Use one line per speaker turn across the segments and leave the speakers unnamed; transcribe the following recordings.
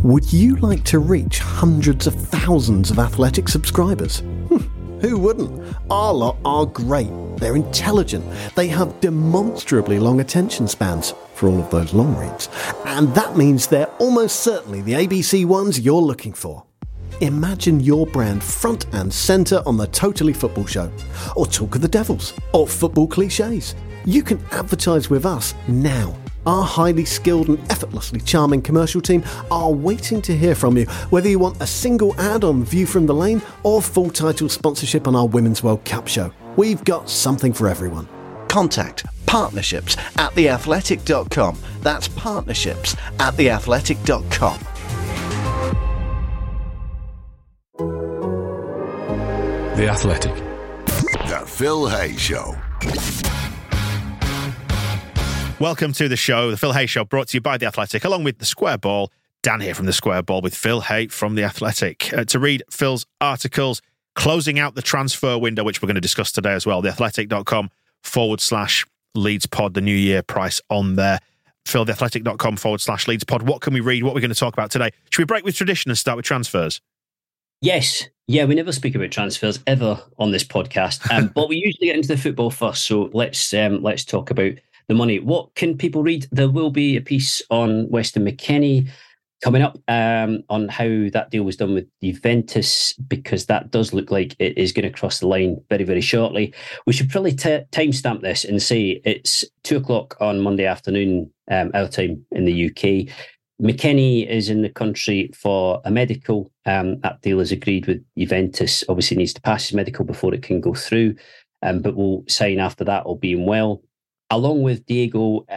Would you like to reach hundreds of thousands of Athletic subscribers? Who wouldn't? Our lot are great. They're intelligent. They have demonstrably long attention spans for all of those long reads. And that means they're almost certainly the ABC ones you're looking for. Imagine your brand front and centre on the Totally Football Show, or Talk of the Devils, or Football Clichés. You can advertise with us now. Our highly skilled and effortlessly charming commercial team are waiting to hear from you, whether you want a single ad on View from the Lane or full title sponsorship on our Women's World Cup show. We've got something for everyone.
Contact partnerships@theathletic.com. That's partnerships@theathletic.com.
The Athletic.
The Phil Hay Show.
Welcome to the show, The Phil Hay Show, brought to you by The Athletic, along with The Square Ball. Dan here from The Square Ball with Phil Hay from The Athletic. To read Phil's articles closing out the transfer window, which we're going to discuss today as well, theathletic.com/Leeds Pod, the New Year price on there. Phil, theathletic.com/Leeds Pod. What can we read? What are we going to talk about today? Should we break with tradition and start with transfers?
Yes. Yeah, we never speak about transfers ever on this podcast, but we usually get into the football first. So let's talk about the money. What can people read? There will be a piece on Weston McKennie coming up on how that deal was done with Juventus, because that does look like it is going to cross the line very, very shortly. We should probably timestamp this and say it's 2:00 on Monday afternoon, our time in the UK. McKennie is in the country for a medical. That deal is agreed with Juventus. Obviously needs to pass his medical before it can go through, but will sign after that, all being well. Along with Diego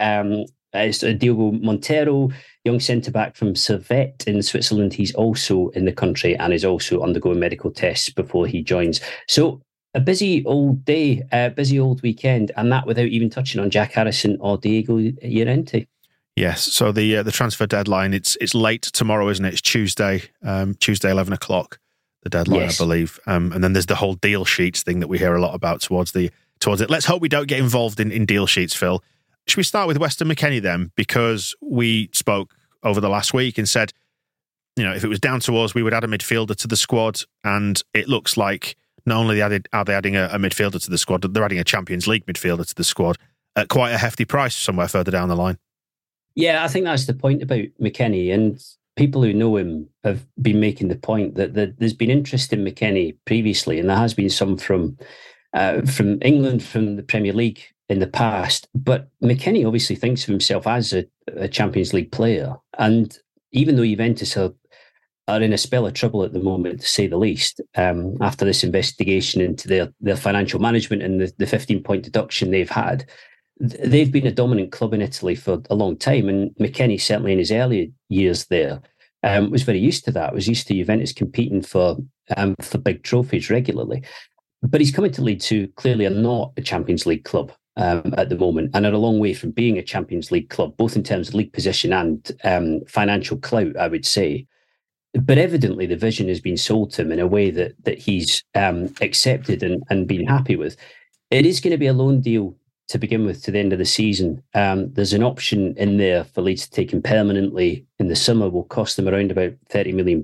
Montero, young centre-back from Servette in Switzerland. He's also in the country and is also undergoing medical tests before he joins. So a busy old day, busy old weekend, and that without even touching on Jack Harrison or Diego Llorente.
Yes, so the transfer deadline, it's late tomorrow, isn't it? It's Tuesday, 11 o'clock, the deadline, yes. I believe. And then there's the whole deal sheets thing that we hear a lot about towards it. Let's hope we don't get involved in deal sheets, Phil. Should we start with Weston McKennie then? Because we spoke over the last week and said, if it was down to us, we would add a midfielder to the squad. And it looks like not only are they adding a midfielder to the squad, they're adding a Champions League midfielder to the squad at quite a hefty price somewhere further down the line.
Yeah, I think that's the point about McKennie. And people who know him have been making the point that there's been interest in McKennie previously, and there has been some from England, from the Premier League in the past. But McKennie obviously thinks of himself as a Champions League player. And even though Juventus are in a spell of trouble at the moment, to say the least, after this investigation into their financial management and the 15-point deduction they've had, they've been a dominant club in Italy for a long time. And McKennie, certainly in his early years there, was very used to that, was used to Juventus competing for big trophies regularly. But he's coming to Leeds, who clearly are not a Champions League club at the moment, and are a long way from being a Champions League club, both in terms of league position and financial clout, I would say. But evidently the vision has been sold to him in a way that he's accepted and been happy with. It is going to be a loan deal to begin with to the end of the season. There's an option in there for Leeds to take him permanently in the summer. Will cost them around about £30 million.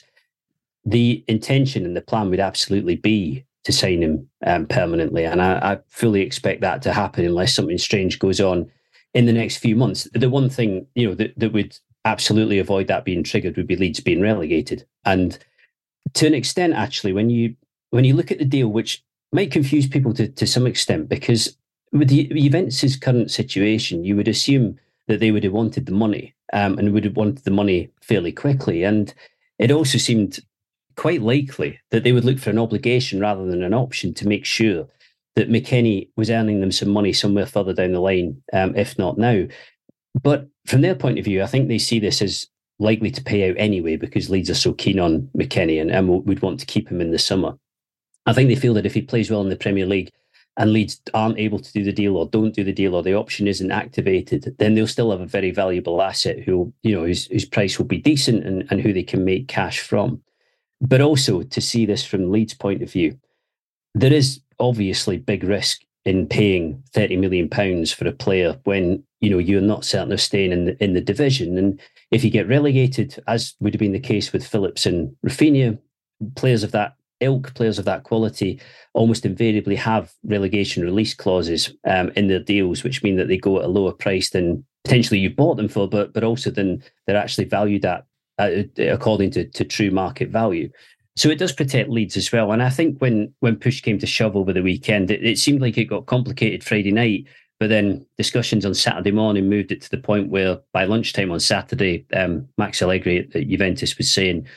The intention and the plan would absolutely be to sign him permanently. And I fully expect that to happen unless something strange goes on in the next few months. The one thing, that would absolutely avoid that being triggered would be Leeds being relegated. And to an extent, actually, when you look at the deal, which might confuse people to some extent, because with the Juventus' current situation, you would assume that they would have wanted the money and would have wanted the money fairly quickly. And it also seemed quite likely that they would look for an obligation rather than an option to make sure that McKennie was earning them some money somewhere further down the line, if not now. But from their point of view, I think they see this as likely to pay out anyway because Leeds are so keen on McKennie and would want to keep him in the summer. I think they feel that if he plays well in the Premier League and Leeds aren't able to do the deal or don't do the deal or the option isn't activated, then they'll still have a very valuable asset whose price will be decent and who they can make cash from. But also to see this from Leeds' point of view, there is obviously big risk in paying £30 million for a player when you're not certain of staying in the division. And if you get relegated, as would have been the case with Phillips and Rafinha, players of that ilk, players of that quality, almost invariably have relegation release clauses in their deals, which mean that they go at a lower price than potentially you bought them for, but also than they're actually valued at according to true market value. So it does protect Leeds as well. And I think when push came to shove over the weekend, it seemed like it got complicated Friday night, but then discussions on Saturday morning moved it to the point where by lunchtime on Saturday, Max Allegri at Juventus was saying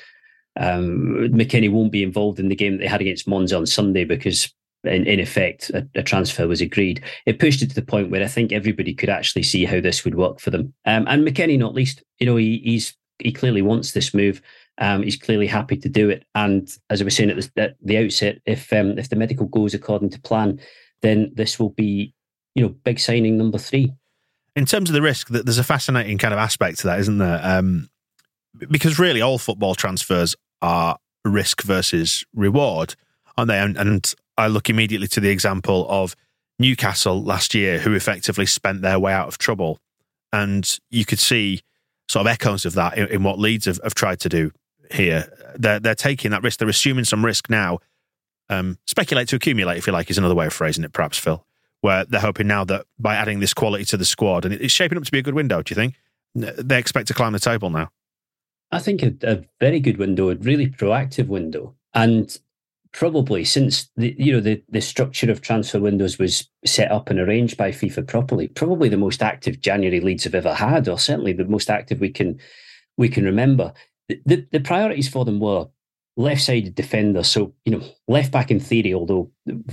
McKennie won't be involved in the game that they had against Monza on Sunday because in effect a transfer was agreed. It pushed it to the point where I think everybody could actually see how this would work for them. And McKennie, not least, he clearly wants this move. He's clearly happy to do it. And as I was saying at the outset, if the medical goes according to plan, then this will be, big signing number 3.
In terms of the risk, there's a fascinating kind of aspect to that, isn't there? Because really all football transfers are risk versus reward, aren't they? And I look immediately to the example of Newcastle last year, who effectively spent their way out of trouble. And you could see sort of echoes of that in what Leeds have tried to do here. They're taking that risk. They're assuming some risk now. Speculate to accumulate, if you like, is another way of phrasing it, perhaps, Phil, where they're hoping now that by adding this quality to the squad, and it's shaping up to be a good window, do you think? They expect to climb the table now.
I think a very good window, a really proactive window. And probably since the structure of transfer windows was set up and arranged by FIFA properly, probably the most active January Leeds have ever had, or certainly the most active we can remember. The priorities for them were left-sided defender. So, left back in theory, although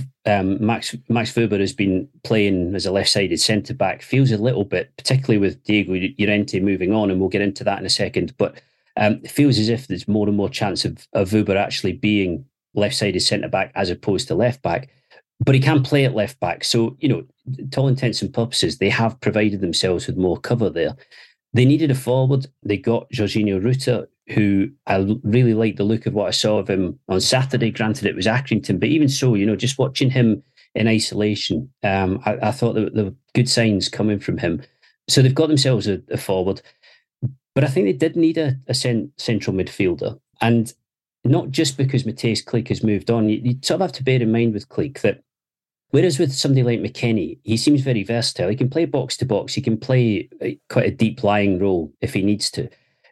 Max Wöber has been playing as a left-sided centre-back, feels a little bit, particularly with Diego Llorente moving on, and we'll get into that in a second, but it feels as if there's more and more chance of Wöber actually being left-sided centre-back as opposed to left-back. But he can play at left-back. So, to all intents and purposes, they have provided themselves with more cover there. They needed a forward. They got Jorginho Rutter, who I really liked the look of what I saw of him on Saturday. Granted, it was Accrington, but even so, just watching him in isolation, I thought there were good signs coming from him. So they've got themselves a forward. But I think they did need a central midfielder. And not just because Matthijs Kliek has moved on. You sort of have to bear in mind with Kliek that whereas with somebody like McKennie, he seems very versatile. He can play box to box. He can play quite a deep lying role if he needs to.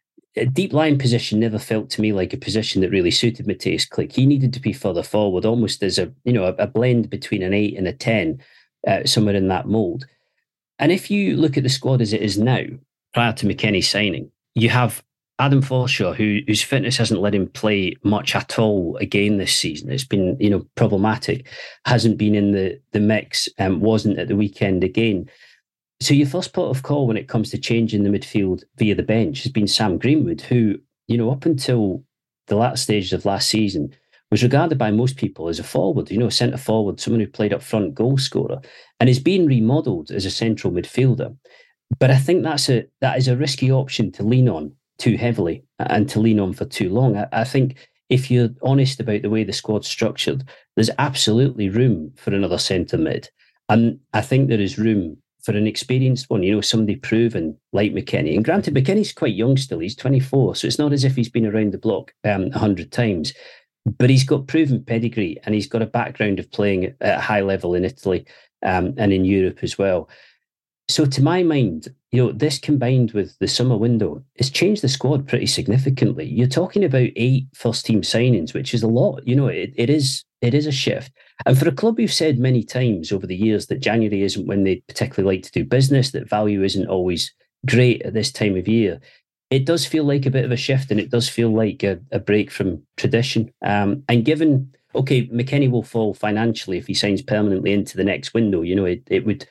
A deep lying position never felt to me like a position that really suited Matthijs Kliek. He needed to be further forward, almost as a blend between an 8 and a 10, somewhere in that mould. And if you look at the squad as it is now, prior to McKennie signing, you have Adam Forshaw, whose fitness hasn't let him play much at all again this season. It's been, problematic. Hasn't been in the mix, wasn't at the weekend again. So your first port of call when it comes to changing the midfield via the bench has been Sam Greenwood, who, up until the latter stages of last season was regarded by most people as a forward, centre forward, someone who played up front, goal scorer, and is being remodelled as a central midfielder. But I think that is a risky option to lean on too heavily and to lean on for too long. I think if you're honest about the way the squad's structured, there's absolutely room for another centre mid. And I think there is room for an experienced one, somebody proven like McKennie. And granted, McKennie's quite young still. He's 24, so it's not as if he's been around the block 100 times. But he's got proven pedigree and he's got a background of playing at a high level in Italy and in Europe as well. So to my mind, this combined with the summer window, it's changed the squad pretty significantly. You're talking about 8 first-team signings, which is a lot. It is a shift. And for a club who've said many times over the years that January isn't when they particularly like to do business, that value isn't always great at this time of year, it does feel like a bit of a shift, and it does feel like a break from tradition. And given, McKennie will fall financially if he signs permanently into the next window. It would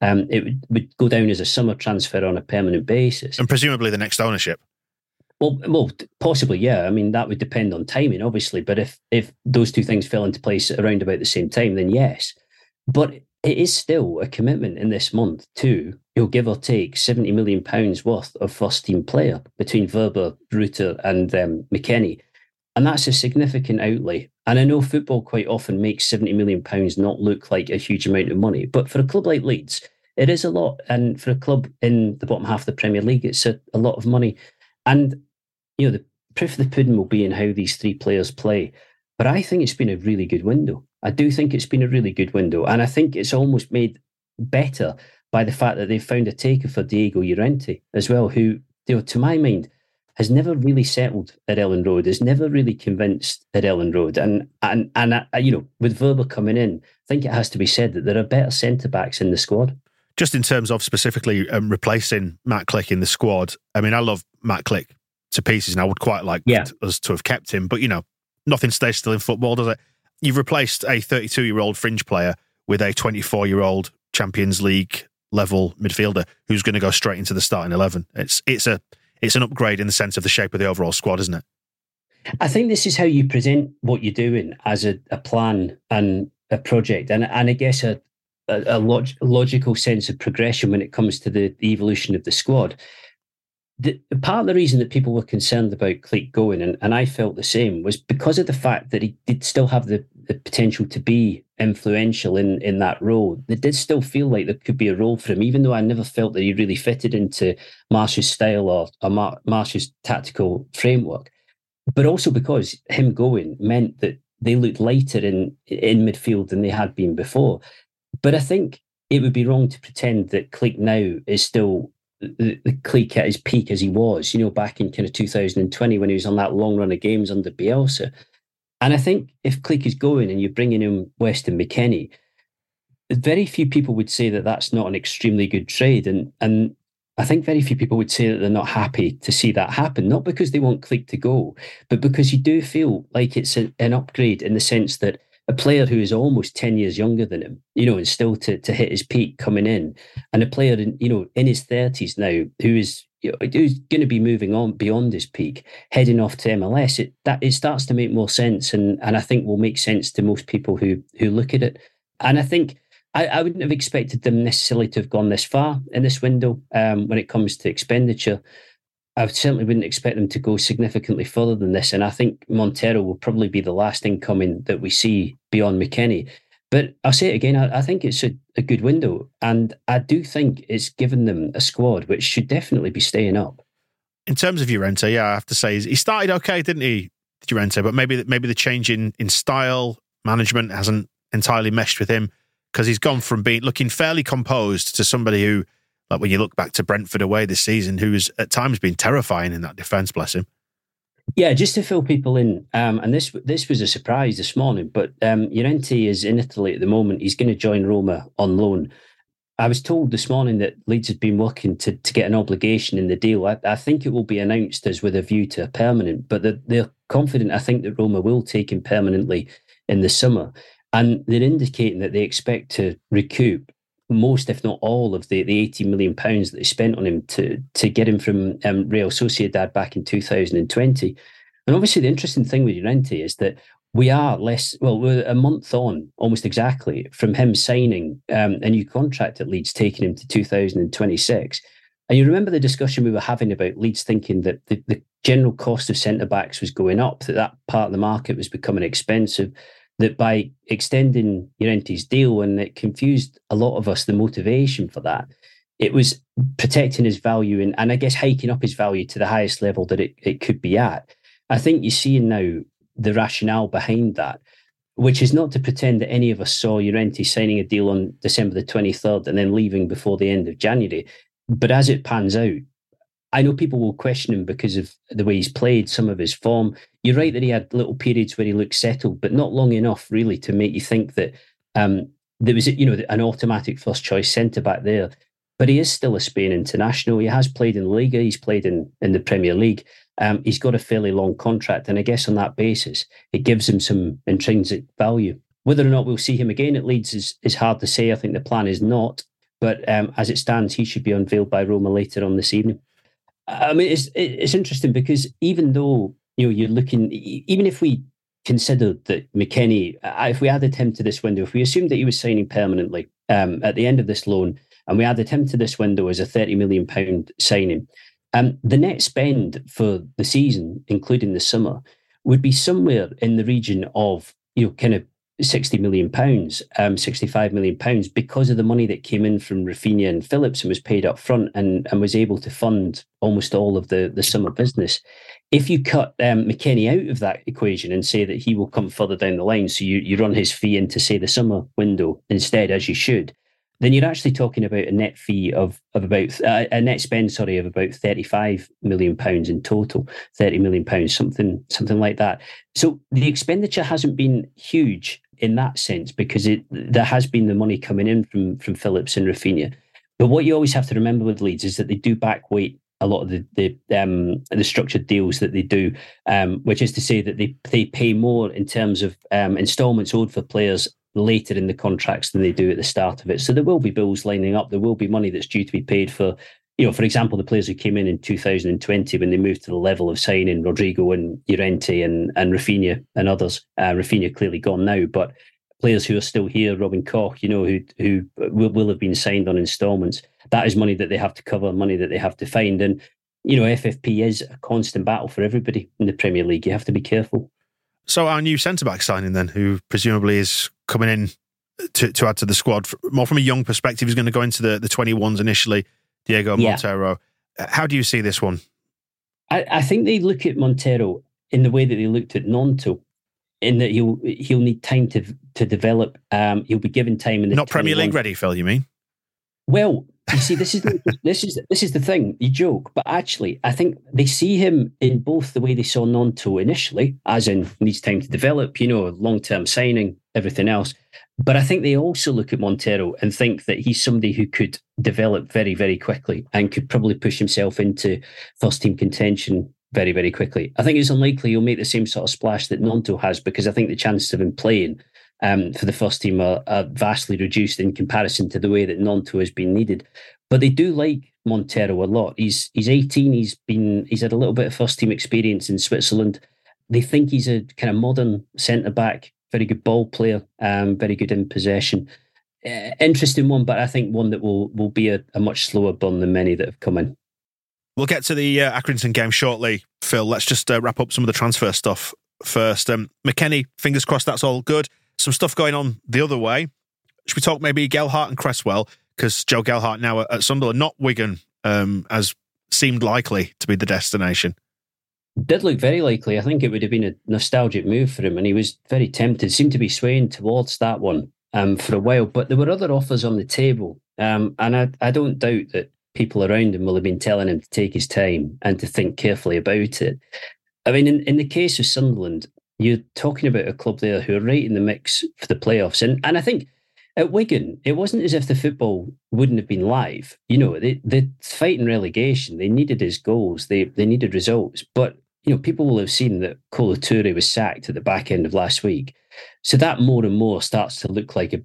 go down as a summer transfer on a permanent basis.
And presumably the next ownership.
Well, possibly, yeah. I mean, that would depend on timing, obviously. But if those two things fell into place around about the same time, then yes. But it is still a commitment in this month to, give or take, £70 million worth of first-team player between Wöber, Rutter and McKennie. And that's a significant outlay. And I know football quite often makes £70 million not look like a huge amount of money. But for a club like Leeds, it is a lot. And for a club in the bottom half of the Premier League, it's a lot of money. And, the proof of the pudding will be in how these three players play. But I think it's been a really good window. I do think it's been a really good window. And I think it's almost made better by the fact that they've found a taker for Diego Llorente as well, who, to my mind, has never really settled at Ellen Road, is never really convinced at Ellen Road. And with Wöber coming in, I think it has to be said that there are better centre-backs in the squad.
Just in terms of specifically replacing Matt Klich in the squad, I mean, I love Matt Klich to pieces, and I would quite like us to have kept him. But, nothing stays still in football, does it? You've replaced a 32-year-old fringe player with a 24-year-old Champions League level midfielder who's going to go straight into the starting 11. It's an upgrade in the sense of the shape of the overall squad, isn't it?
I think this is how you present what you're doing as a plan and a project, and I guess a logical sense of progression when it comes to the evolution of the squad. Part of the reason that people were concerned about Klich going, and I felt the same, was because of the fact that he did still have the potential to be influential in that role. It did still feel like there could be a role for him, even though I never felt that he really fitted into Marsch's style or Marsch's tactical framework. But also because him going meant that they looked lighter in midfield than they had been before. But I think it would be wrong to pretend that Klich now is still the Klich at his peak as he was, back in kind of 2020 when he was on that long run of games under Bielsa. And I think if Klich is going and you're bringing in Weston McKennie, very few people would say that that's not an extremely good trade. And I think very few people would say that they're not happy to see that happen, not because they want Klich to go, but because you do feel like it's an upgrade in the sense that a player who is almost 10 years younger than him, and still to hit his peak coming in, and a player in his 30s now who's going to be moving on beyond his peak, heading off to MLS, it starts to make more sense, and I think will make sense to most people who look at it. And I think I wouldn't have expected them necessarily to have gone this far in this window when it comes to expenditure. I certainly wouldn't expect them to go significantly further than this. And I think Montero will probably be the last incoming that we see beyond McKennie. But I'll say it again, I think it's a good window. And I do think it's given them a squad which should definitely be staying up.
In terms of Llorente, I have to say, he started okay, didn't he, Llorente? But maybe the change in style, management hasn't entirely meshed with him, because he's gone from looking fairly composed to somebody who, like when you look back to Brentford away this season, who has at times been terrifying in that defence, bless him.
Yeah, just to fill people in, and this was a surprise this morning, but Llorente is in Italy at the moment. He's going to join Roma on loan. I was told this morning that Leeds had been working to get an obligation in the deal. I think it will be announced as with a view to a permanent, but they're confident, I think, that Roma will take him permanently in the summer. And they're indicating that they expect to recoup most, if not all, of the £80 million that they spent on him to get him from Real Sociedad back in 2020. And obviously the interesting thing with Llorente is that we're a month on, almost exactly, from him signing a new contract at Leeds, taking him to 2026. And you remember the discussion we were having about Leeds thinking that the general cost of centre-backs was going up, that part of the market was becoming expensive, that by extending Llorente's deal, and it confused a lot of us, the motivation for that, it was protecting his value and I guess hiking up his value to the highest level that it could be at. I think you're seeing now the rationale behind that, which is not to pretend that any of us saw Llorente signing a deal on December the 23rd and then leaving before the end of January. But as it pans out, I know people will question him because of the way he's played, some of his form. You're right that he had little periods where he looked settled, but not long enough really to make you think that there was an automatic first choice centre back there. But he is still a Spain international. He has played in La Liga. He's played in the Premier League. He's got a fairly long contract, and I guess on that basis, it gives him some intrinsic value. Whether or not we'll see him again at Leeds is hard to say. I think the plan is not, but as it stands, he should be unveiled by Roma later on this evening. I mean, it's interesting because even though you're looking, even if we considered that McKennie, if we added him to this window, if we assumed that he was signing permanently at the end of this loan, and we added him to this window as a £30 million signing, the net spend for the season, including the summer, would be somewhere in the region of kind of £60 million, £65 million, because of the money that came in from Rafinha and Phillips and was paid up front and was able to fund almost all of the summer business. If you cut McKennie out of that equation and say that he will come further down the line, so you run his fee into, say, the summer window instead, as you should, then you're actually talking about a net fee of about a net spend, of about £35 million in total, £30 million, something like that. So the expenditure hasn't been huge in that sense, because there has been the money coming in from Phillips and Rafinha. But what you always have to remember with Leeds is that they do backweight a lot of the structured deals that they do, which is to say that they pay more in terms of instalments owed for players later in the contracts than they do at the start of it. So there will be bills lining up. There will be money that's due to be paid for, for example, the players who came in 2020 when they moved to the level of signing Rodrigo and Llorente and Rafinha and others. Rafinha clearly gone now, but players who are still here, Robin Koch, who will have been signed on instalments. That is money that they have to cover, money that they have to find. And, FFP is a constant battle for everybody in the Premier League. You have to be careful.
So our new centre-back signing then, who presumably is coming in to add to the squad, more from a young perspective, he's going to go into the 21s initially, Diego Montero. How do you see this one?
I think they look at Montero in the way that they looked at Gnonto, in that he'll need time to develop. He'll be given time in the
not Premier League ready, Phil, you mean?
Well, you see, this is the thing. You joke, but actually, I think they see him in both the way they saw Gnonto initially, as in needs time to develop, long-term signing, everything else. But I think they also look at Montero and think that he's somebody who could develop very, very quickly and could probably push himself into first-team contention very, very quickly. I think it's unlikely he'll make the same sort of splash that Gnonto has, because I think the chances of him playing for the first team are vastly reduced in comparison to the way that Gnonto has been needed. But they do like Montero a lot. He's 18. He's had a little bit of first team experience in Switzerland. They think he's a kind of modern centre back, very good ball player, very good in possession. Interesting one, but I think one that will be a much slower burn than many that have come in.
We'll get to the Accrington game shortly, Phil. Let's just wrap up some of the transfer stuff first. McKennie, fingers crossed that's all good. Some stuff going on the other way. Should we talk maybe Gelhardt and Cresswell? Because Joe Gelhardt now at Sunderland, not Wigan, as seemed likely to be the destination.
Did look very likely. I think it would have been a nostalgic move for him, and he was very tempted. Seemed to be swaying towards that one for a while. But there were other offers on the table, and I don't doubt that people around him will have been telling him to take his time and to think carefully about it. I mean, in the case of Sunderland, you're talking about a club there who are right in the mix for the playoffs. And I think at Wigan, it wasn't as if the football wouldn't have been live. They're fighting relegation. They needed his goals. They needed results. But, people will have seen that Kolo Touré was sacked at the back end of last week. So that more and more starts to look like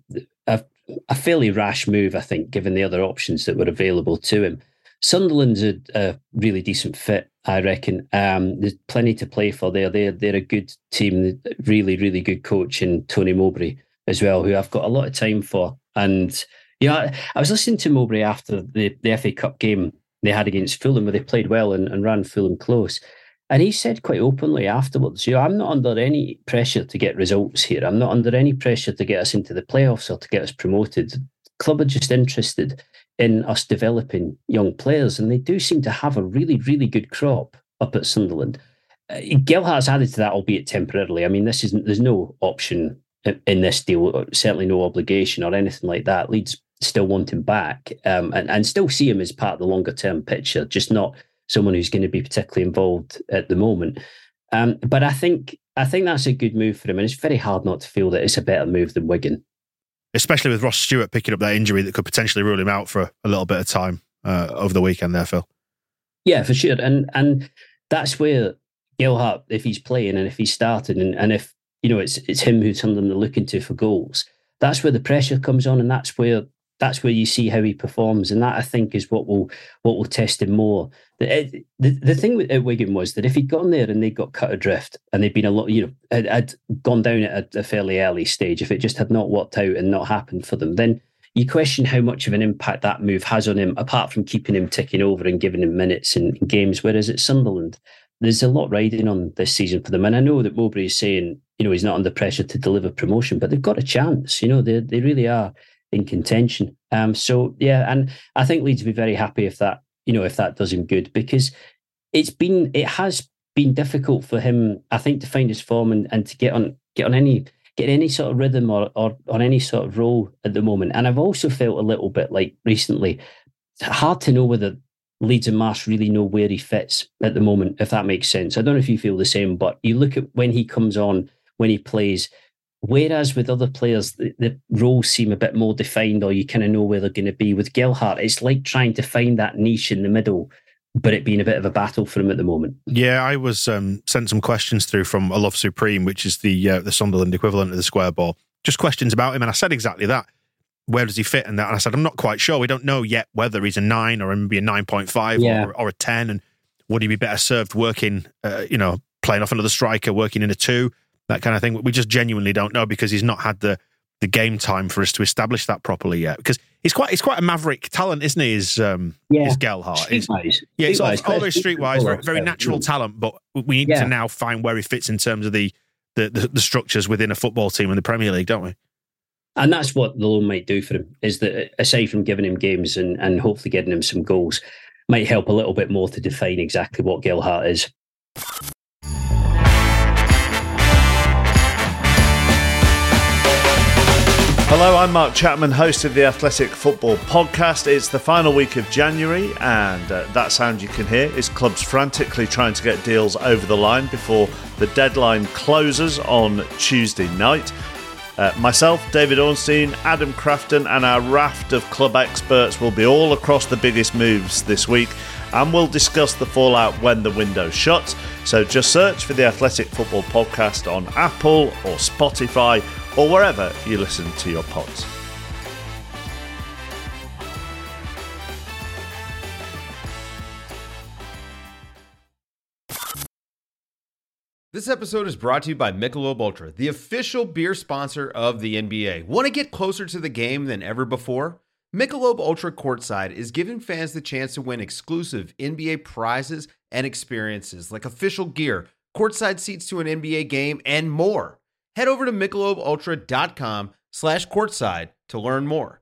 a fairly rash move, I think, given the other options that were available to him. Sunderland's a really decent fit, I reckon. There's plenty to play for there. They're a good team, really, really good coach in Tony Mowbray as well, who I've got a lot of time for. And, I was listening to Mowbray after the FA Cup game they had against Fulham, where they played well and ran Fulham close. And he said quite openly afterwards, I'm not under any pressure to get results here. I'm not under any pressure to get us into the playoffs or to get us promoted. The club are just interested in us developing young players, and they do seem to have a really, really good crop up at Sunderland. Gelhardt's added to that, albeit temporarily. I mean, there's no option in this deal, certainly no obligation or anything like that. Leeds still want him back and still see him as part of the longer-term picture, just not someone who's going to be particularly involved at the moment. But I think that's a good move for him, and it's very hard not to feel that it's a better move than Wigan.
Especially with Ross Stewart picking up that injury that could potentially rule him out for a little bit of time over the weekend there, Phil.
Yeah, for sure. And that's where Gelhardt, if he's playing and if he's starting and if, it's him who's Sunderland are looking to for goals, that's where the pressure comes on, and that's where you see how he performs. And that, I think, is what will test him more. The thing at Wigan was that if he'd gone there and they got cut adrift and they'd been a lot, had gone down at a fairly early stage, if it just had not worked out and not happened for them, then you question how much of an impact that move has on him, apart from keeping him ticking over and giving him minutes in games. Whereas at Sunderland, there's a lot riding on this season for them. And I know that Mowbray is saying, he's not under pressure to deliver promotion, but they've got a chance. They really are in contention. So yeah, and I think Leeds will be very happy if that does him good, because it has been difficult for him, I think, to find his form and to get any sort of rhythm or on any sort of role at the moment. And I've also felt a little bit like recently, it's hard to know whether Leeds and Marsh really know where he fits at the moment, if that makes sense. I don't know if you feel the same, but you look at when he comes on, when he plays, whereas with other players, the roles seem a bit more defined, or you kind of know where they're going to be. With Gelhardt, it's like trying to find that niche in the middle, but it being a bit of a battle for him at the moment.
Yeah, I was sent some questions through from A Love Supreme, which is the Sunderland equivalent of the Square Ball. Just questions about him, and I said exactly that. Where does he fit in that? And I said, I'm not quite sure. We don't know yet whether he's a 9 or maybe a 9.5 or a 10. And would he be better served working, playing off another striker, working in a 2, that kind of thing? We just genuinely don't know, because he's not had the game time for us to establish that properly yet. Because he's quite a maverick talent, isn't he? Is Gelhardt?
Streetwise.
He's always streetwise, very natural talent. But we need to now find where he fits in terms of the structures within a football team in the Premier League, don't we?
And that's what the loan might do for him, is that aside from giving him games and hopefully getting him some goals, might help a little bit more to define exactly what Gelhardt is.
Hello, I'm Mark Chapman, host of the Athletic Football Podcast. It's the final week of January, and that sound you can hear is clubs frantically trying to get deals over the line before the deadline closes on Tuesday night. Myself, David Ornstein, Adam Crafton, and our raft of club experts will be all across the biggest moves this week, and we'll discuss the fallout when the window shuts. So just search for the Athletic Football Podcast on Apple or Spotify or wherever you listen to your pods.
This episode is brought to you by Michelob Ultra, the official beer sponsor of the NBA. Want to get closer to the game than ever before? Michelob Ultra Courtside is giving fans the chance to win exclusive NBA prizes and experiences like official gear, courtside seats to an NBA game, and more. Head over to MichelobUltra.com/courtside to learn more.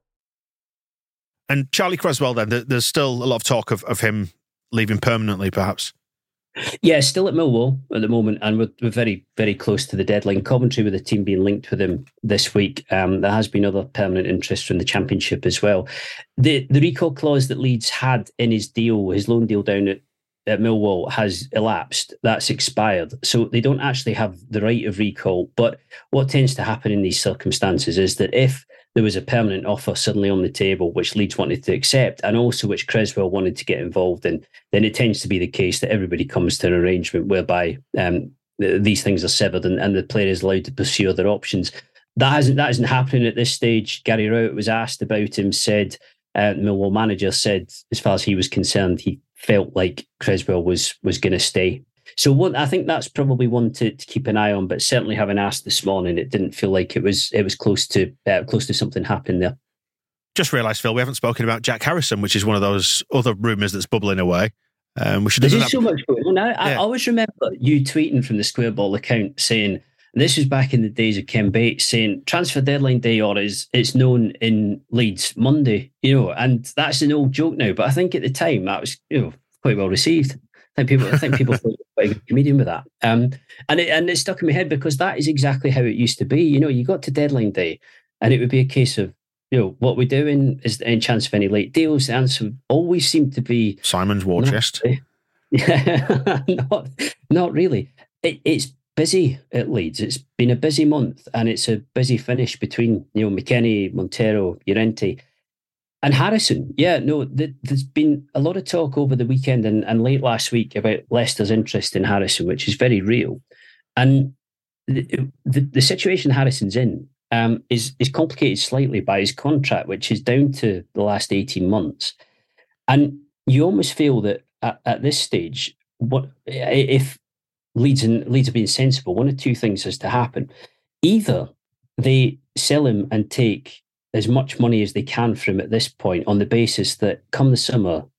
And Charlie Cresswell, then, there's still a lot of talk of him leaving permanently, perhaps.
Yeah, still at Millwall at the moment, and we're very, very close to the deadline. Coventry with the team being linked with him this week. There has been other permanent interest from the Championship as well. The recall clause that Leeds had in his deal, his loan deal down at Millwall, has elapsed. That's expired. So they don't actually have the right of recall. But what tends to happen in these circumstances is that if there was a permanent offer suddenly on the table, which Leeds wanted to accept, and also which Cresswell wanted to get involved in, then it tends to be the case that everybody comes to an arrangement whereby these things are severed and the player is allowed to pursue other options. That isn't happening at this stage. Gary Rowett was asked about him, said, the Millwall manager said, as far as he was concerned, he felt like Cresswell was going to stay. So I think that's probably one to keep an eye on, but certainly having asked this morning, it didn't feel like it was close to something happening there.
Just realised, Phil, we haven't spoken about Jack Harrison, which is one of those other rumours that's bubbling away. We should.
There's so much going on. I always remember you tweeting from the Square Ball account saying, this was back in the days of Ken Bates, saying transfer deadline day, or as it's known in Leeds, Monday, and that's an old joke now. But I think at the time that was, quite well received. I think people thought quite a good comedian with that. And it stuck in my head because that is exactly how it used to be. You got to deadline day and it would be a case of, what we're doing, is there any chance of any late deals? The answer always seemed to be
Simon's war chest.
Yeah, not really. It's busy at Leeds. It's been a busy month and it's a busy finish between, McKennie, Montero, Llorente. And Harrison, there's been a lot of talk over the weekend and late last week about Leicester's interest in Harrison, which is very real. And the situation Harrison's in is complicated slightly by his contract, which is down to the last 18 months. And you almost feel that at this stage, if Leeds are being sensible, one of two things has to happen. Either they sell him and take as much money as they can from him at this point on the basis that come the summer,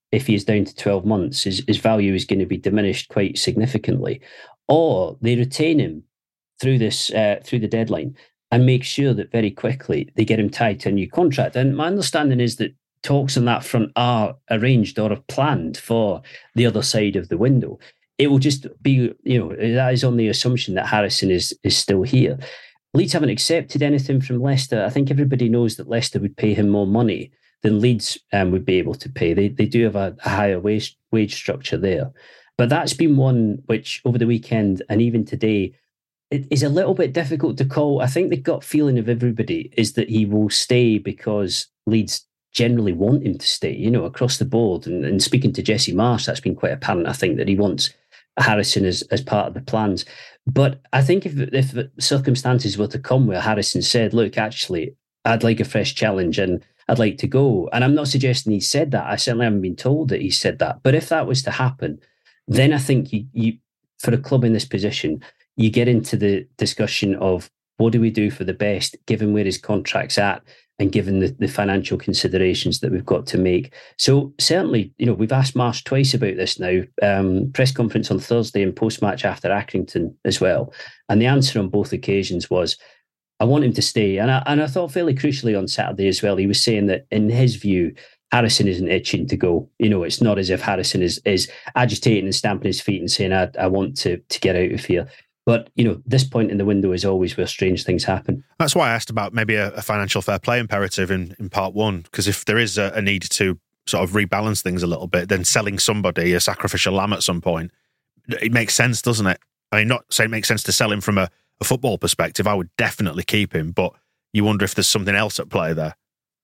if he is down to 12 months, his value is going to be diminished quite significantly. Or they retain him through the deadline and make sure that very quickly they get him tied to a new contract. And my understanding is that talks on that front are arranged or are planned for the other side of the window. It will just be, that is on the assumption that Harrison is still here. Leeds haven't accepted anything from Leicester. I think everybody knows that Leicester would pay him more money than Leeds would be able to pay. They do have a higher wage structure there. But that's been one which over the weekend and even today, it is a little bit difficult to call. I think the gut feeling of everybody is that he will stay because Leeds generally want him to stay, across the board. And speaking to Jesse Marsh, that's been quite apparent, I think, that he wants Harrison as part of the plans. But I think if circumstances were to come where Harrison said, look, actually, I'd like a fresh challenge and I'd like to go. And I'm not suggesting he said that. I certainly haven't been told that he said that. But if that was to happen, then I think you for a club in this position, you get into the discussion of what do we do for the best, given where his contract's at and given the financial considerations that we've got to make. So certainly, we've asked Marsh twice about this now, press conference on Thursday and post-match after Accrington as well. And the answer on both occasions was, I want him to stay. And I thought fairly crucially on Saturday as well, he was saying that in his view, Harrison isn't itching to go. It's not as if Harrison is agitating and stamping his feet and saying, I want to get out of here. But, this point in the window is always where strange things happen.
That's why I asked about maybe a financial fair play imperative in part one, because if there is a need to sort of rebalance things a little bit, then selling somebody a sacrificial lamb at some point, it makes sense, doesn't it? I mean, not saying it makes sense to sell him from a football perspective. I would definitely keep him, but you wonder if there's something else at play there.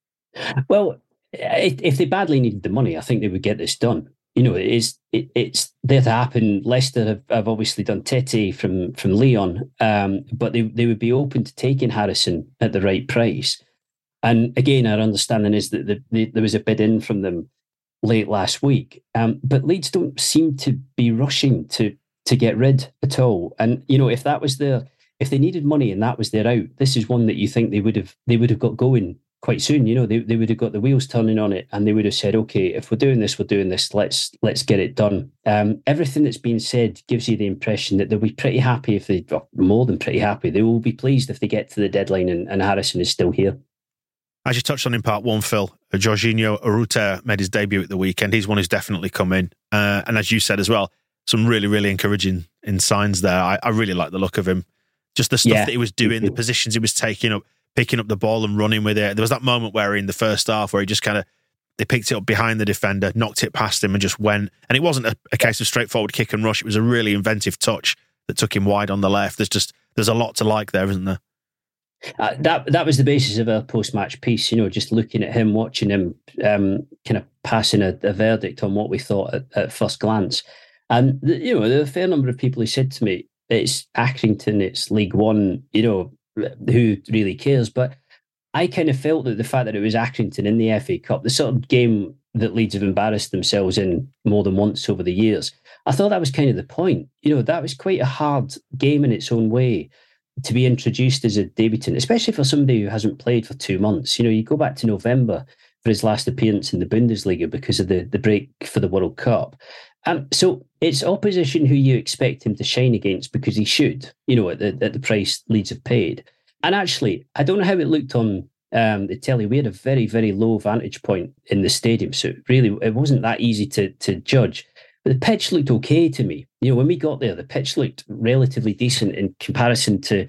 Well, if they badly needed the money, I think they would get this done. It's there to happen. Leicester have obviously done Tete from Lyon, but they would be open to taking Harrison at the right price. And again, our understanding is that there was a bid in from them late last week, but Leeds don't seem to be rushing to get rid at all. And if that was if they needed money and that was their out, this is one that you think they would have got going quite soon. They would have got the wheels turning on it and they would have said, okay, if we're doing this, let's get it done. Everything that's been said gives you the impression that they'll be pretty happy more than pretty happy. They will be pleased if they get to the deadline and Harrison is still here.
As you touched on in part one, Phil, Jorginho Urrutia made his debut at the weekend. He's one who's definitely come in. And as you said as well, some really, really encouraging signs there. I really like the look of him. Just the stuff that he was doing, the positions he was taking up, picking up the ball and running with it. There was that moment where in the first half where he just they picked it up behind the defender, knocked it past him and just went. And it wasn't a case of straightforward kick and rush. It was a really inventive touch that took him wide on the left. There's a lot to like there, isn't there?
That was the basis of our post-match piece, just looking at him, watching him kind of passing a verdict on what we thought at first glance. And, there were a fair number of people who said to me, it's Accrington, it's League One, who really cares? But I kind of felt that the fact that it was Accrington in the FA Cup, the sort of game that Leeds have embarrassed themselves in more than once over the years, I thought that was kind of the point. That was quite a hard game in its own way to be introduced as a debutant, especially for somebody who hasn't played for 2 months. You go back to November for his last appearance in the Bundesliga because of the break for the World Cup. So it's opposition who you expect him to shine against because he should, at the price Leeds have paid. And actually, I don't know how it looked on the telly. We had a very, very low vantage point in the stadium, so it wasn't that easy to judge. But the pitch looked okay to me. When we got there, the pitch looked relatively decent in comparison to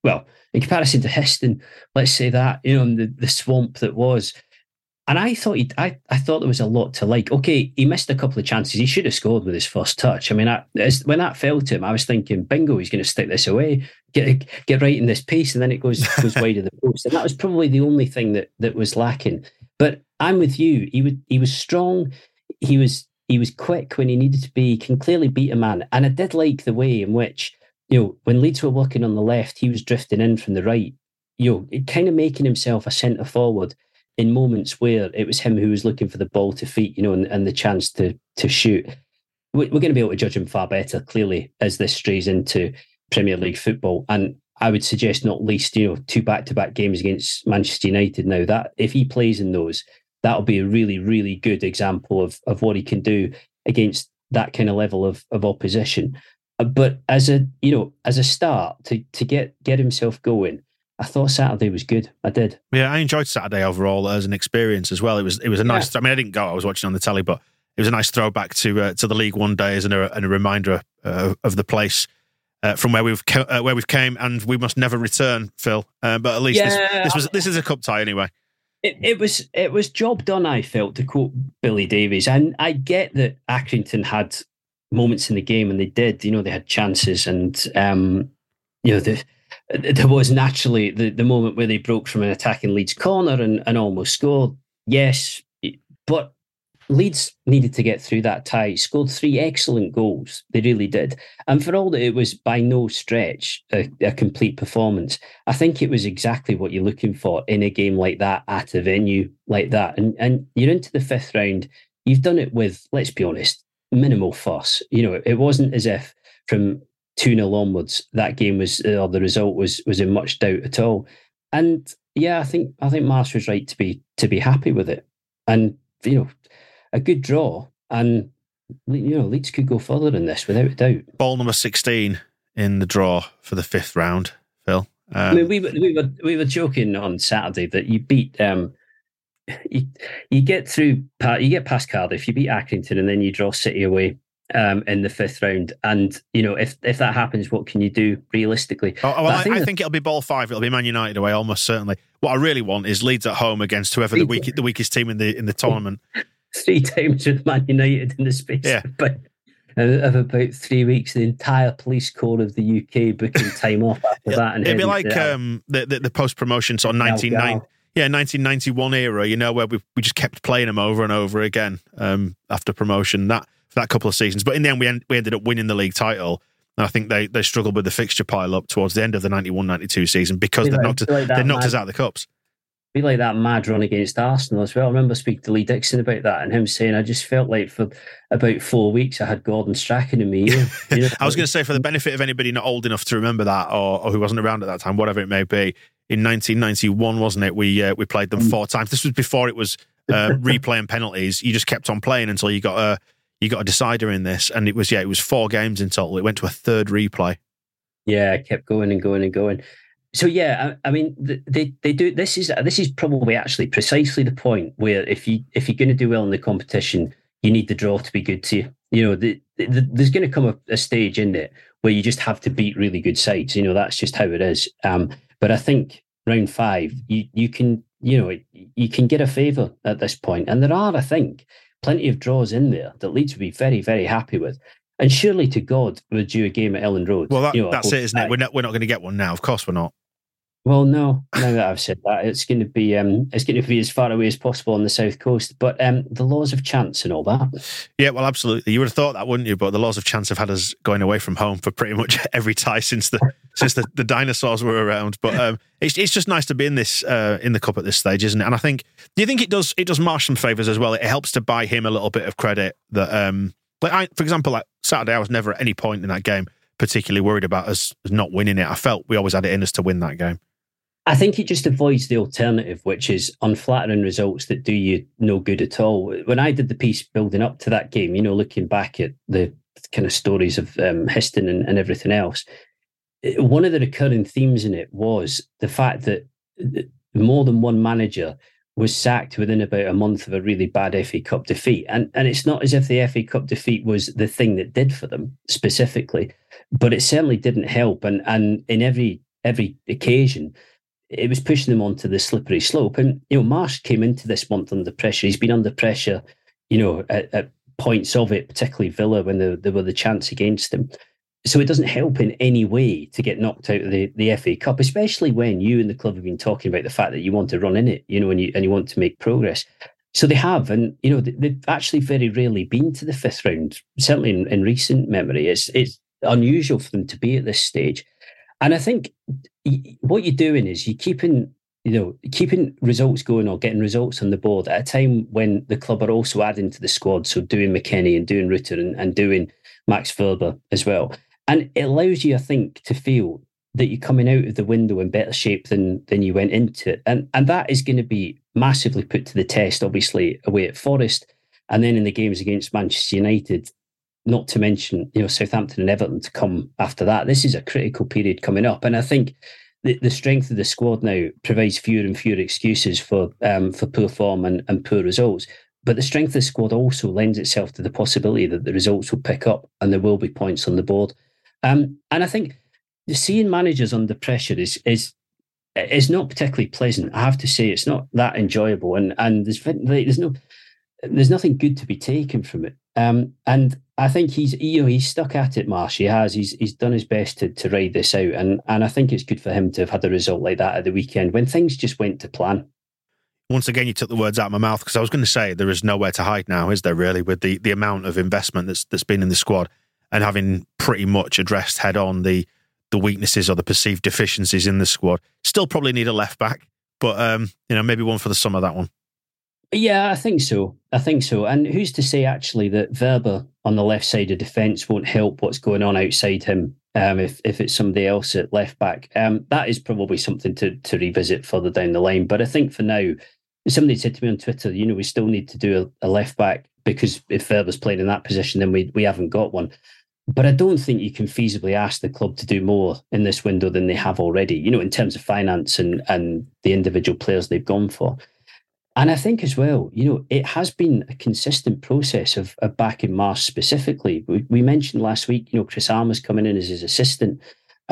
Heston, let's say that, and the swamp that was. And I thought there was a lot to like. Okay, he missed a couple of chances. He should have scored with his first touch. I mean, when that fell to him, I was thinking, bingo, he's going to stick this away, get right in this piece, and then it goes wide of the post. And that was probably the only thing that was lacking. But I'm with you. He was strong. He was quick when he needed to be. He can clearly beat a man. And I did like the way in which, when Leeds were working on the left, he was drifting in from the right. Kind of making himself a centre forward in moments where it was him who was looking for the ball to feet, and the chance to shoot. We're going to be able to judge him far better, clearly, as this strays into Premier League football. And I would suggest not least, 2 back-to-back games against Manchester United now, that if he plays in those, that'll be a really, really good example of what he can do against that kind of level of opposition. But as a start to get himself going, I thought Saturday was good. I did.
Yeah, I enjoyed Saturday overall as an experience as well. It was a nice. I mean, I didn't go. I was watching on the telly, but it was a nice throwback to the League One days and a reminder of the place from where we've came, and we must never return, Phil. But at least this is a cup tie anyway.
It was job done, I felt, to quote Billy Davies. And I get that Accrington had moments in the game, and they did. They had chances, and there was naturally the moment where they broke from an attacking Leeds corner and almost scored. Yes, but Leeds needed to get through that tie. Scored 3 excellent goals. They really did. And for all that it was by no stretch a complete performance, I think it was exactly what you're looking for in a game like that at a venue like that. And you're into the 5th round. You've done it with, let's be honest, minimal fuss. It wasn't as if from 2-0 onwards that game was, or the result was in much doubt at all. And yeah, I think Marsh was right to be happy with it. And a good draw, and Leeds could go further in this without a doubt.
Ball number 16 in the draw for the 5th round, Phil.
I mean, we were joking on Saturday that you beat you get past Cardiff, you beat Accrington, and then you draw City away in the 5th round. And if that happens, what can you do realistically?
I think it'll be ball 5. It'll be Man United away, almost certainly. What I really want is Leeds at home against whoever the weakest team in the tournament.
3 times with Man United in the space of about 3 weeks. The entire police corps of the UK booking time off after that. And
it'd be like the post-promotion sort of 1991 era, where we just kept playing them over and over again after promotion for that couple of seasons. But in the end, we ended up winning the league title. And I think they struggled with the fixture pile-up towards the end of the 91-92 season because they knocked us out of the cups.
Be like that mad run against Arsenal as well. I remember speaking to Lee Dixon about that and him saying, I just felt like for about 4 weeks I had Gordon Strachan in me.
I was going to say, for the benefit of anybody not old enough to remember that or who wasn't around at that time, whatever it may be, in 1991, wasn't it? We played them 4 times. This was before it was replay and penalties. You just kept on playing until you got a decider in this, and it was 4 games in total. It went to a 3rd replay.
Yeah, it kept going and going and going. So yeah, I mean, they do. This is probably actually precisely the point where if you're going to do well in the competition, you need the draw to be good to you. There's going to come a stage in it where you just have to beat really good sides. That's just how it is. But I think round 5, you can get a favour at this point, and there are, I think, plenty of draws in there that Leeds would be very, very happy with. And surely to God, we're due a game at Ellen Road.
Well, that's it, isn't it? We're not going to get one now. Of course, we're not.
Well, no. Now that I've said that, it's going to be as far away as possible on the south coast. But the laws of chance and all that.
Yeah, well, absolutely. You would have thought that, wouldn't you? But the laws of chance have had us going away from home for pretty much every tie since the dinosaurs were around. But it's just nice to be in this in the cup at this stage, isn't it? And I think, do you think it does Marsh some favours as well? It helps to buy him a little bit of credit that. For example, like Saturday, I was never at any point in that game particularly worried about us not winning it. I felt we always had it in us to win that game.
I think it just avoids the alternative, which is unflattering results that do you no good at all. When I did the piece building up to that game, looking back at the kind of stories of Histon and everything else, one of the recurring themes in it was the fact that more than one manager was sacked within about a month of a really bad FA Cup defeat. And it's not as if the FA Cup defeat was the thing that did for them specifically, but it certainly didn't help. And in every occasion, it was pushing them onto the slippery slope. And, Marsh came into this month under pressure. He's been under pressure, at points of it, particularly Villa when there were the chance against him. So it doesn't help in any way to get knocked out of the FA Cup, especially when you and the club have been talking about the fact that you want to run in it, and you want to make progress. So they have, and they've actually very rarely been to the 5th round. Certainly in recent memory, it's unusual for them to be at this stage. And I think what you're doing is you're keeping results going or getting results on the board at a time when the club are also adding to the squad. So doing McKennie and doing Rutter and doing Max Verber as well. And it allows you, I think, to feel that you're coming out of the window in better shape than you went into it. And that is going to be massively put to the test, obviously, away at Forest, and then in the games against Manchester United, not to mention, Southampton and Everton to come after that. This is a critical period coming up. And I think the strength of the squad now provides fewer and fewer excuses for poor form and poor results. But the strength of the squad also lends itself to the possibility that the results will pick up and there will be points on the board. And I think seeing managers under pressure is not particularly pleasant. I have to say, it's not that enjoyable, and there's nothing good to be taken from it. And I think he's stuck at it, Marsh. He has. He's done his best to ride this out, and I think it's good for him to have had a result like that at the weekend when things just went to plan.
Once again, you took the words out of my mouth, because I was going to say there is nowhere to hide now, is there really, with the amount of investment that's been in the squad and having pretty much addressed head on the weaknesses or the perceived deficiencies in the squad. Still probably need a left back, but maybe one for the summer, that one.
Yeah, I think so. And who's to say actually that Wöber on the left side of defence won't help what's going on outside him if it's somebody else at left back? That is probably something to revisit further down the line. But I think for now, somebody said to me on Twitter, we still need to do a left back, because if Wöber's playing in that position, then we haven't got one. But I don't think you can feasibly ask the club to do more in this window than they have already, in terms of finance and the individual players they've gone for. And I think as well, it has been a consistent process of backing Marsh specifically. We mentioned last week, Chris Armour's coming in as his assistant.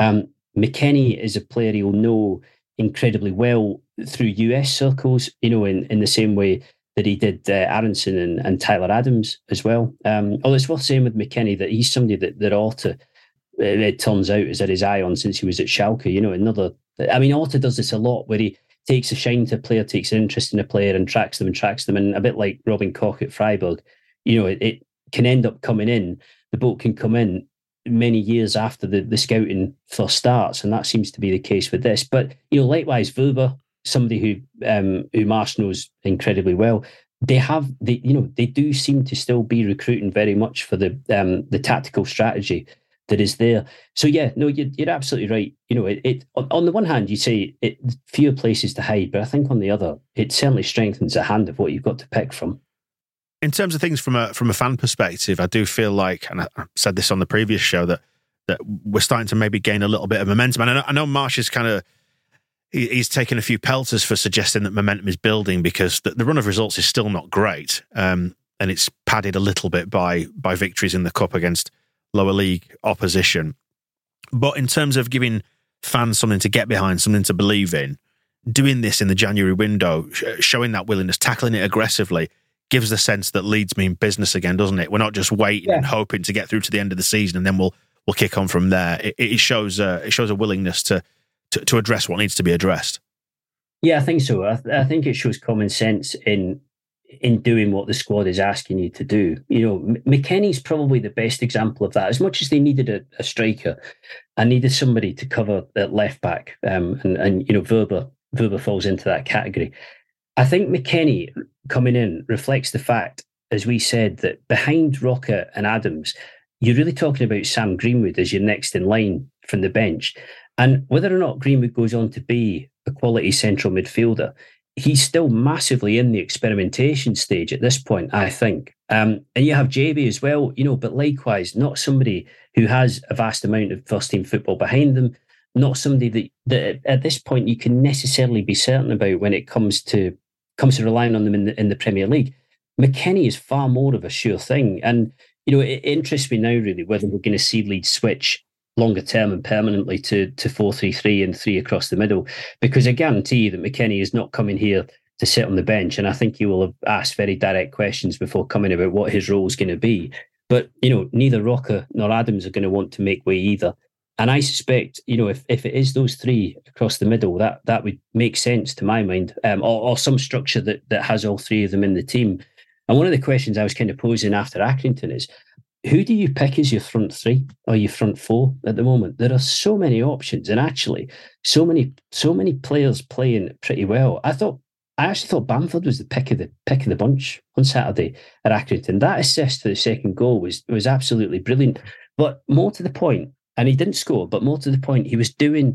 McKennie is a player he'll know incredibly well through US circles, in the same way that he did Aronson and Tyler Adams as well. Although it's worth saying with McKennie that he's somebody that Orta, it turns out, has had his eye on since he was at Schalke. Orta does this a lot, where he takes a shine to a player, takes an interest in a player and tracks them. And a bit like Robin Koch at Freiburg, it can end up coming in. The boat can come in many years after the scouting first starts. And that seems to be the case with this. But, likewise, Wöber, somebody who Marsh knows incredibly well, they do seem to still be recruiting very much for the tactical strategy that is there. So yeah, no, you're absolutely right. It on the one hand, you say fewer places to hide, but I think on the other, it certainly strengthens the hand of what you've got to pick from.
In terms of things from a fan perspective, I do feel like, and I said this on the previous show, that we're starting to maybe gain a little bit of momentum. And I know Marsh is he's taken a few pelters for suggesting that momentum is building, because the run of results is still not great, and it's padded a little bit by victories in the cup against lower league opposition. But in terms of giving fans something to get behind, something to believe in, doing this in the January window, showing that willingness, tackling it aggressively, gives the sense that Leeds mean business again, doesn't it? We're not just waiting and hoping to get through to the end of the season and then we'll kick on from there. It shows a willingness to address what needs to be addressed.
Yeah, I think so. I think it shows common sense in doing what the squad is asking you to do. McKennie's probably the best example of that. As much as they needed a striker and needed somebody to cover at left back, and Wöber falls into that category. I think McKennie coming in reflects the fact, as we said, that behind Roca and Adams, you're really talking about Sam Greenwood as your next in line from the bench. And whether or not Greenwood goes on to be a quality central midfielder, he's still massively in the experimentation stage at this point, I think. And you have JB as well, but likewise, not somebody who has a vast amount of first-team football behind them, not somebody that at this point you can necessarily be certain about when it comes to relying on them in the Premier League. McKennie is far more of a sure thing. And, it interests me now, really, whether we're going to see Leeds switch longer term and permanently to 4-3-3 and 3 across the middle, because I guarantee you that McKennie is not coming here to sit on the bench, and I think he will have asked very direct questions before coming about what his role is going to be. But neither Roca nor Adams are going to want to make way either, and I suspect if it is those 3 across the middle, that would make sense to my mind, or some structure that has all 3 of them in the team. And one of the questions I was kind of posing after Accrington is, who do you pick as your front 3 or your front 4 at the moment? There are so many options, and actually so many players playing pretty well. I actually thought Bamford was the pick of the bunch on Saturday at Accrington. That assist to the second goal was absolutely brilliant. But more to the point, and he didn't score, but more to the point, he was doing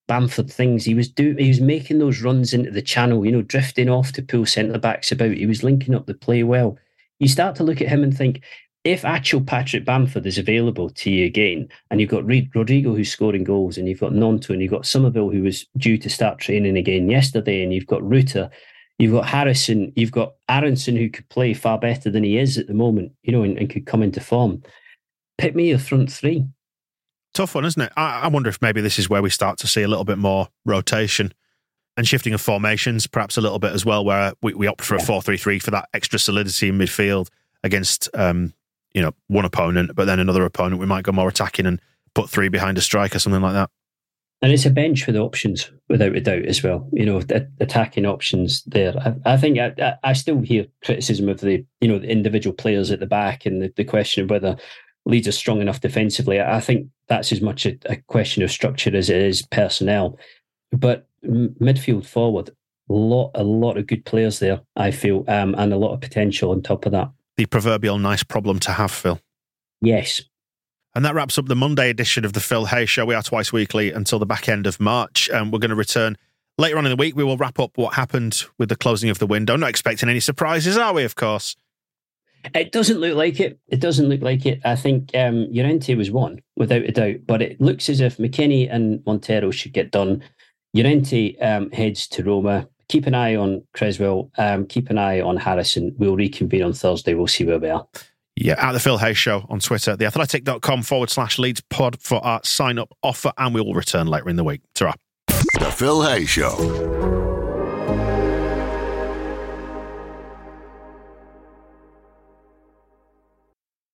Bamford things. He was making those runs into the channel, drifting off to pull centre-backs about. He was linking up the play well. You start to look at him and think, if actual Patrick Bamford is available to you again, and you've got Rodrigo who's scoring goals, and you've got Gnonto, and you've got Somerville who was due to start training again yesterday, and you've got Ruta, you've got Harrison, you've got Aronson who could play far better than he is at the moment, and could come into form. Pick me your front three.
Tough one, isn't it? I wonder if maybe this is where we start to see a little bit more rotation and shifting of formations, perhaps a little bit as well, where we opt for a 4-3-3 for that extra solidity in midfield against one opponent, but then another opponent we might go more attacking and put three behind a striker, something like that.
And it's a bench with options, without a doubt, as well. Attacking options there. I think I still hear criticism of the individual players at the back and the question of whether Leeds are strong enough defensively. I think that's as much a question of structure as it is personnel. But midfield forward, a lot of good players there, I feel, and a lot of potential on top of that.
The proverbial nice problem to have, Phil.
Yes.
And that wraps up the Monday edition of the Phil Hay Show. We are twice weekly until the back end of March. We're going to return later on in the week. We will wrap up what happened with the closing of the window. Not expecting any surprises, are we, of course?
It doesn't look like it. I think Llorente was one, without a doubt. But it looks as if McKennie and Montero should get done. Llorente heads to Roma. Keep an eye on Creswell. Keep an eye on Harrison. We'll reconvene on Thursday. We'll see where we are.
Yeah, at the Phil Hay Show on Twitter, theathletic.com/Leeds pod for our sign-up offer, and we will return later in the week. Ta-ra.
The Phil Hay Show.